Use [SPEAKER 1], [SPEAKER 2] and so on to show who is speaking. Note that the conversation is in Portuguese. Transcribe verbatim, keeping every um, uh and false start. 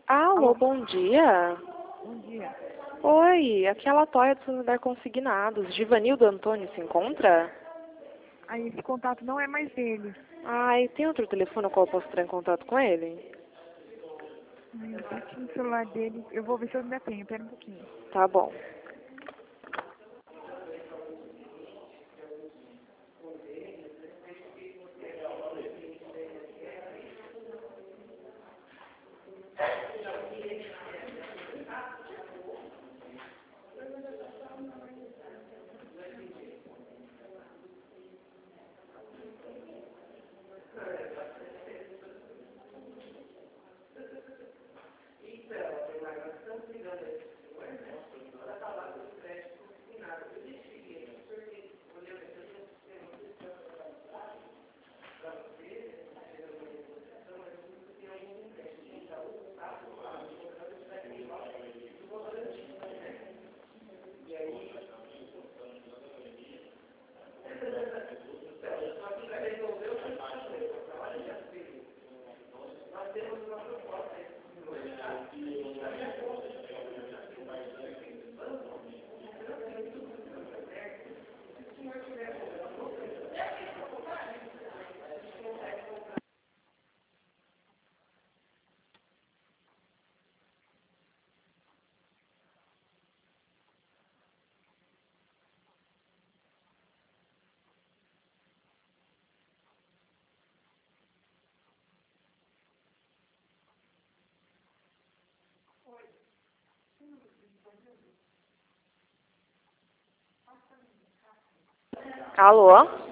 [SPEAKER 1] Alô,
[SPEAKER 2] Alô?
[SPEAKER 1] bom dia.
[SPEAKER 2] Bom dia. Oi, aqui é a Latoya do Santander Consignados. Givanildo Antônio se encontra?
[SPEAKER 1] Aí esse contato não é mais dele.
[SPEAKER 2] Ai, tem outro telefone ao qual eu posso entrar em contato com ele?
[SPEAKER 1] Ai, eu tô aqui no celular dele. Eu vou ver se eu ainda tenho. Pera um pouquinho.
[SPEAKER 2] Tá bom. Alô?